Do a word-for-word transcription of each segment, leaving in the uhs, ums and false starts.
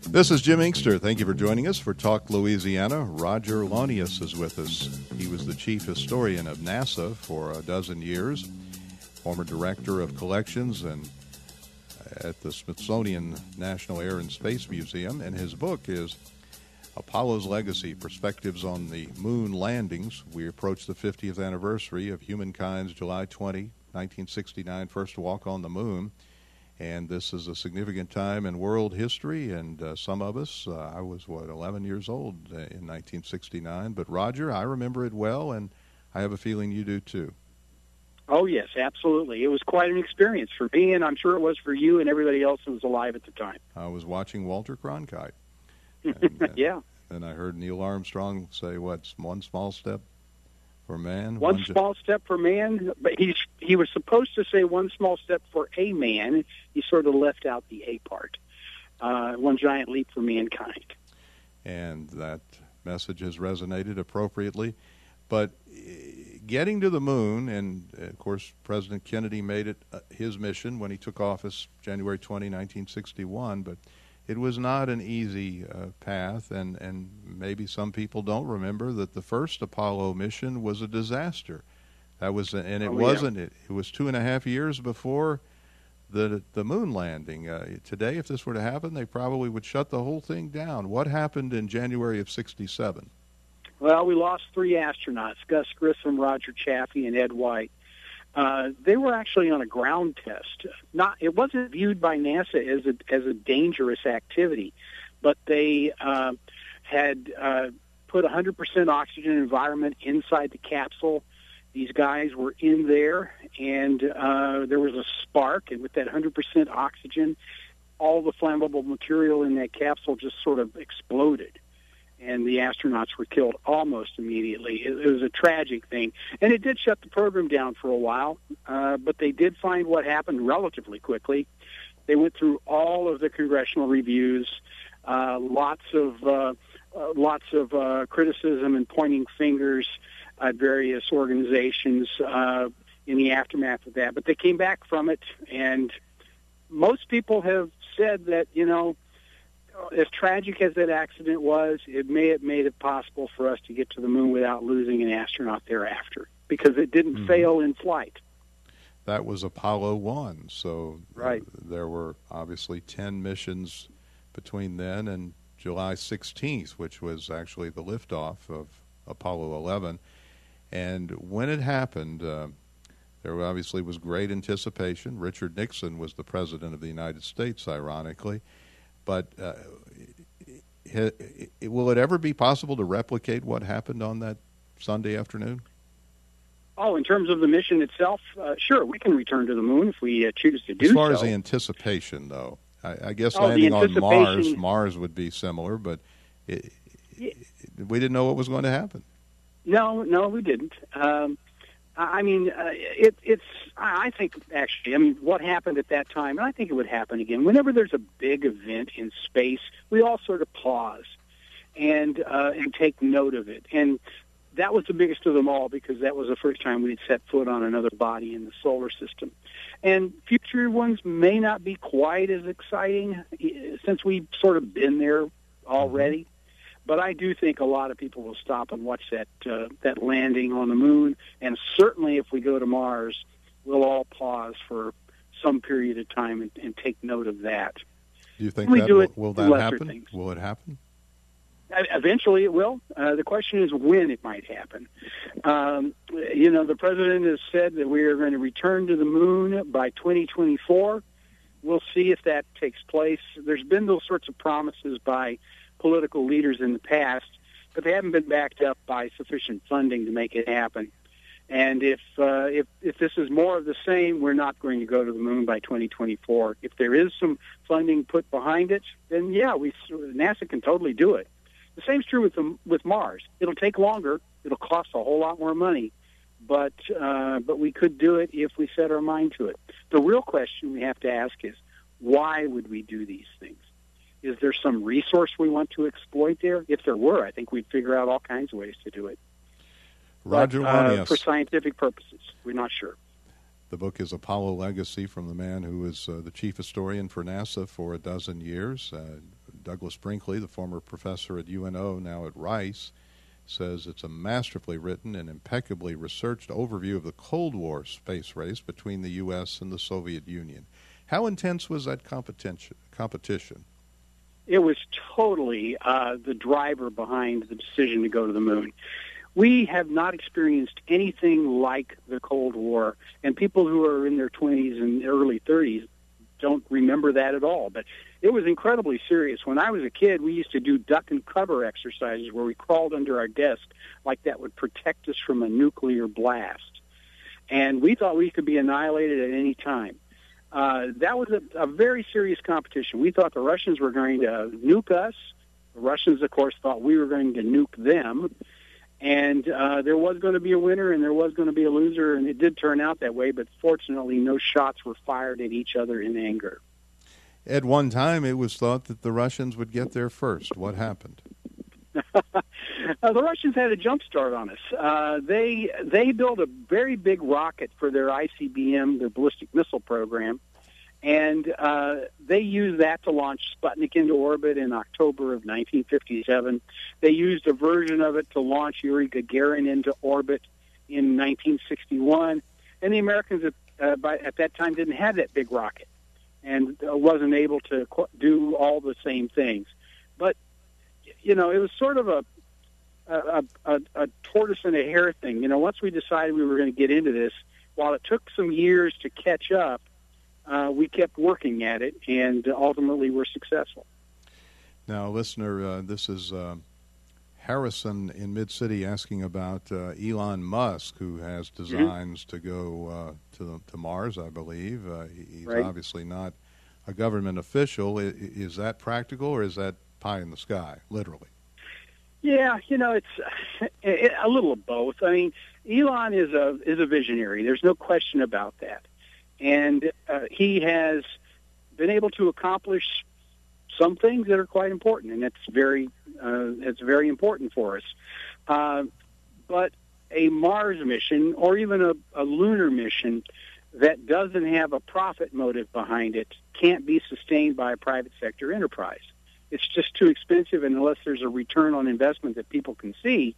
This is Jim Inkster. Thank you for joining us for Talk Louisiana. Roger Launius is with us. He was the chief historian of NASA for a dozen years, former director of collections and at the Smithsonian National Air and Space Museum, and his book is Apollo's Legacy, Perspectives on the Moon Landings. We approach the fiftieth anniversary of humankind's July twentieth, nineteen sixty-nine first walk on the moon. And this is a significant time in world history, and uh, some of us, uh, I was, what, eleven years old uh, in nineteen sixty-nine. But, Roger, I remember it well, and I have a feeling you do, too. Oh, yes, absolutely. It was quite an experience for me, and I'm sure it was for you and everybody else who was alive at the time. I was watching Walter Cronkite. And, uh, yeah. And I heard Neil Armstrong say, what, one small step for man? One, one small gi- step for man, but he, he was supposed to say one small step for a man. He sort of left out the A part. Uh, one giant leap for mankind. And that message has resonated appropriately. But getting to the moon, and of course President Kennedy made it his mission when he took office January twentieth, nineteen sixty-one, but it was not an easy uh, path, and, and maybe some people don't remember that the first Apollo mission was a disaster. That was, and it oh, wasn't. Yeah. It, it was two and a half years before the the moon landing. Uh, today, if this were to happen, they probably would shut the whole thing down. What happened in January of sixty-seven? Well, we lost three astronauts: Gus Grissom, Roger Chaffee, and Ed White. Uh, they were actually on a ground test. Not, it wasn't viewed by NASA as a as a dangerous activity, but they uh, had uh, put one hundred percent oxygen environment inside the capsule. These guys were in there, and uh, there was a spark, and with that one hundred percent oxygen, all the flammable material in that capsule just sort of exploded. And the astronauts were killed almost immediately. It, it was a tragic thing. And it did shut the program down for a while, uh, but they did find what happened relatively quickly. They went through all of the congressional reviews, uh, lots of uh, uh, lots of uh, criticism and pointing fingers at various organizations uh, in the aftermath of that. But they came back from it, and most people have said that, you know, as tragic as that accident was, it may have made it possible for us to get to the moon without losing an astronaut thereafter, because it didn't mm-hmm. fail in flight. That was Apollo one, so right. uh, there were obviously ten missions between then and July sixteenth, which was actually the liftoff of Apollo eleven. And when it happened, uh, there obviously was great anticipation. Richard Nixon was the president of the United States, ironically. But uh, will it ever be possible to replicate what happened on that Sunday afternoon? Oh, in terms of the mission itself, uh, sure, we can return to the moon if we uh, choose to do so. As far so. as the anticipation, though, I, I guess oh, landing on Mars, Mars would be similar, but it, yeah. it, we didn't know what was going to happen. No, no, we didn't. Um, I mean, uh, it, it's, I think, actually, I mean, what happened at that time, and I think it would happen again, whenever there's a big event in space, we all sort of pause and uh, and take note of it. And that was the biggest of them all, because that was the first time we'd set foot on another body in the solar system. And future ones may not be quite as exciting, since we've sort of been there already. But I do think a lot of people will stop and watch that uh, that landing on the moon, and certainly if we go to Mars, we'll all pause for some period of time and, and take note of that. Do you think we that do will, it will that happen? Things. Will it happen? Eventually it will. Uh, the question is when it might happen. Um, you know, the president has said that we are going to return to the moon by twenty twenty-four. We'll see if that takes place. There's been those sorts of promises by political leaders in the past, but they haven't been backed up by sufficient funding to make it happen. And if uh, if if this is more of the same, we're not going to go to the moon by twenty twenty-four. If there is some funding put behind it, then yeah, we NASA can totally do it. The same's true with the, with Mars. It'll take longer. It'll cost a whole lot more money, but uh, but we could do it if we set our mind to it. The real question we have to ask is, why would we do these things? Is there some resource we want to exploit there? If there were, I think we'd figure out all kinds of ways to do it. Roger but, uh, Launius. For scientific purposes, we're not sure. The book is Apollo Legacy, from the man who was uh, the chief historian for NASA for a dozen years. Uh, Douglas Brinkley, the former professor at U N O, now at Rice, says it's a masterfully written and impeccably researched overview of the Cold War space race between the U S and the Soviet Union. How intense was that competition? competition? It was totally uh, the driver behind the decision to go to the moon. We have not experienced anything like the Cold War, and people who are in their twenties and early thirties don't remember that at all. But it was incredibly serious. When I was a kid, we used to do duck and cover exercises where we crawled under our desk like that would protect us from a nuclear blast. And we thought we could be annihilated at any time. Uh, that was a, a very serious competition. We thought the Russians were going to nuke us. The Russians, of course, thought we were going to nuke them. And uh, there was going to be a winner and there was going to be a loser, and it did turn out that way, but fortunately no shots were fired at each other in anger. At one time, it was thought that the Russians would get there first. What happened? uh, the Russians had a jump start on us. Uh, they they built a very big rocket for their I C B M, their ballistic missile program, and uh, they used that to launch Sputnik into orbit in October of nineteen fifty-seven. They used a version of it to launch Yuri Gagarin into orbit in nineteen sixty-one. And the Americans at, uh, by, at that time didn't have that big rocket and uh, wasn't able to qu- do all the same things. But, you know, it was sort of a, a, a, a tortoise and a hare thing. You know, once we decided we were going to get into this, while it took some years to catch up, Uh, we kept working at it, and ultimately were successful. Now, listener, uh, this is uh, Harrison in Mid-City asking about uh, Elon Musk, who has designs mm-hmm. to go uh, to, to Mars, I believe. Uh, he's right. obviously not a government official. Is, is that practical, or is that pie in the sky, literally? Yeah, you know, it's a little of both. I mean, Elon is a is a visionary. There's no question about that. And uh, he has been able to accomplish some things that are quite important, and it's very, uh, it's very important for us. Uh, but a Mars mission, or even a, a lunar mission, that doesn't have a profit motive behind it can't be sustained by a private sector enterprise. It's just too expensive, and unless there's a return on investment that people can see,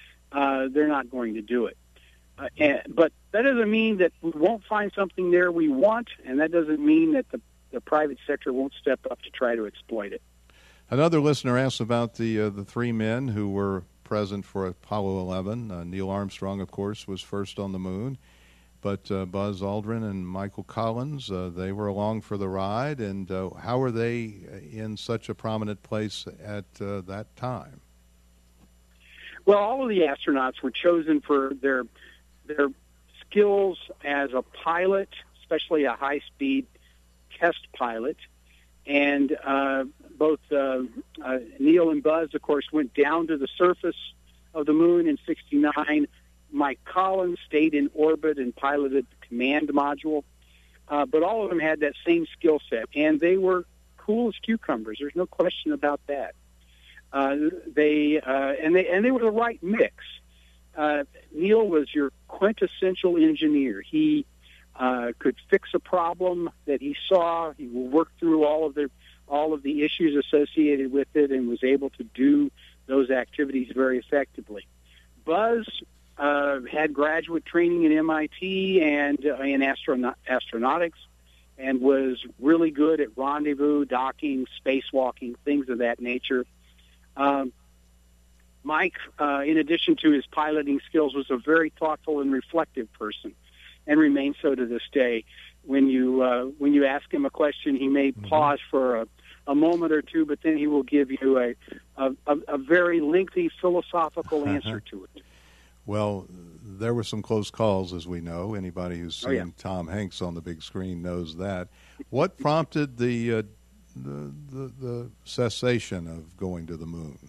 uh, they're not going to do it. Uh, and, but that doesn't mean that we won't find something there we want, and that doesn't mean that the, the private sector won't step up to try to exploit it. Another listener asks about the uh, the three men who were present for Apollo eleven. Uh, Neil Armstrong, of course, was first on the moon, but uh, Buzz Aldrin and Michael Collins, uh, they were along for the ride. And uh, how were they in such a prominent place at uh, that time? Well, all of the astronauts were chosen for their their skills as a pilot, especially a high-speed test pilot. And uh, both uh, uh, Neil and Buzz, of course, went down to the surface of the moon in sixty-nine. Mike Collins stayed in orbit and piloted the command module. Uh, but all of them had that same skill set, and they were cool as cucumbers. There's no question about that. Uh, they uh, and they and they were the right mix. Uh, Neil was your quintessential engineer. He uh, could fix a problem that he saw. He worked through all of the all of the issues associated with it, and was able to do those activities very effectively. Buzz uh, had graduate training in M I T and uh, in astronaut- astronautics, and was really good at rendezvous, docking, spacewalking, things of that nature. Um, Mike, uh, in addition to his piloting skills, was a very thoughtful and reflective person, and remains so to this day. When you uh, when you ask him a question, he may mm-hmm. pause for a, a moment or two, but then he will give you a a, a very lengthy philosophical answer to it. Well, there were some close calls, as we know. Anybody who's seen oh, yeah. Tom Hanks on the big screen knows that. What prompted the, uh, the the the cessation of going to the moon?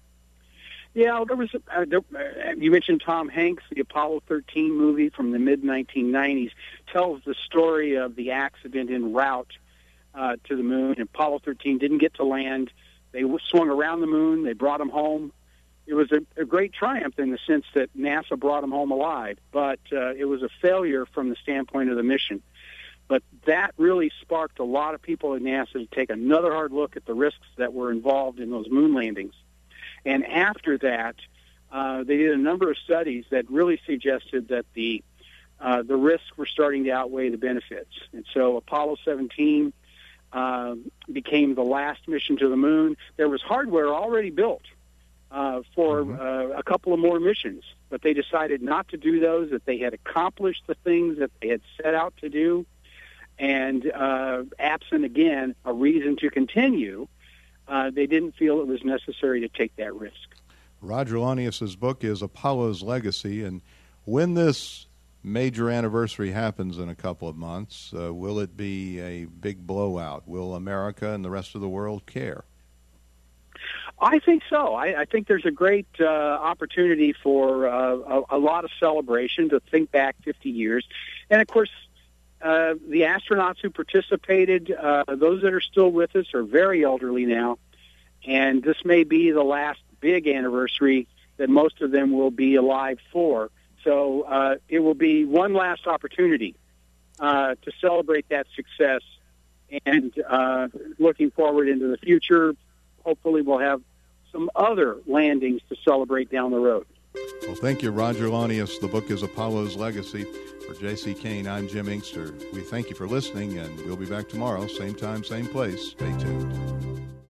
Yeah, there was. Uh, there, uh, you mentioned Tom Hanks. The Apollo thirteen movie from the mid nineteen nineties tells the story of the accident en route uh, to the moon. Apollo thirteen didn't get to land. They swung around the moon. They brought him home. It was a, a great triumph in the sense that NASA brought him home alive, but uh, it was a failure from the standpoint of the mission. But that really sparked a lot of people at NASA to take another hard look at the risks that were involved in those moon landings. And after that, uh, they did a number of studies that really suggested that the uh, the risks were starting to outweigh the benefits. And so Apollo seventeen uh, became the last mission to the moon. There was hardware already built uh, for mm-hmm. uh, a couple of more missions, but they decided not to do those, that they had accomplished the things that they had set out to do. And uh, absent, again, a reason to continue, uh, they didn't feel it was necessary to take that risk. Roger Launius's book is Apollo's Legacy, and when this major anniversary happens in a couple of months, uh, will it be a big blowout? Will America and the rest of the world care? I think so. I, I think there's a great uh, opportunity for uh, a, a lot of celebration to think back fifty years. And, of course, uh, the astronauts who participated, uh, those that are still with us, are very elderly now. And this may be the last big anniversary that most of them will be alive for. So uh, it will be one last opportunity uh, to celebrate that success. And uh, looking forward into the future, hopefully we'll have some other landings to celebrate down the road. Well, thank you, Roger Launius. The book is Apollo's Legacy. For J C. Kane, I'm Jim Inkster. We thank you for listening, and we'll be back tomorrow, same time, same place. Stay tuned.